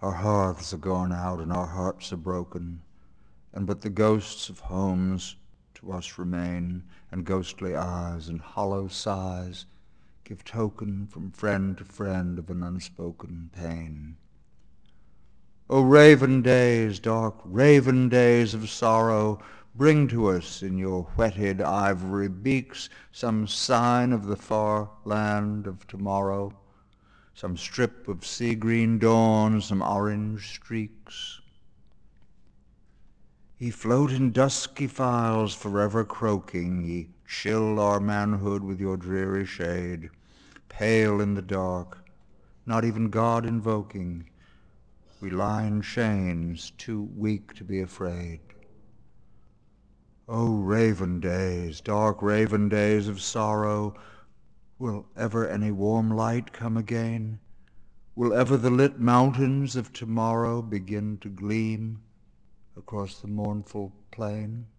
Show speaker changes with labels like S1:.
S1: Our hearths are gone out and our hearts are broken, and but the ghosts of homes to us remain, and ghostly eyes and hollow sighs give token from friend to friend of an unspoken pain. O raven days, dark raven days of sorrow, bring to us in your whetted ivory beaks some sign of the far land of tomorrow, some strip of sea-green dawn, some orange streaks. Ye float in dusky files forever croaking, ye chill our manhood with your dreary shade, pale in the dark, not even God invoking, we lie in chains, too weak to be afraid. O raven days, dark raven days of sorrow, will ever any warm light come again? Will ever the lit mountains of tomorrow begin to gleam across the mournful plain?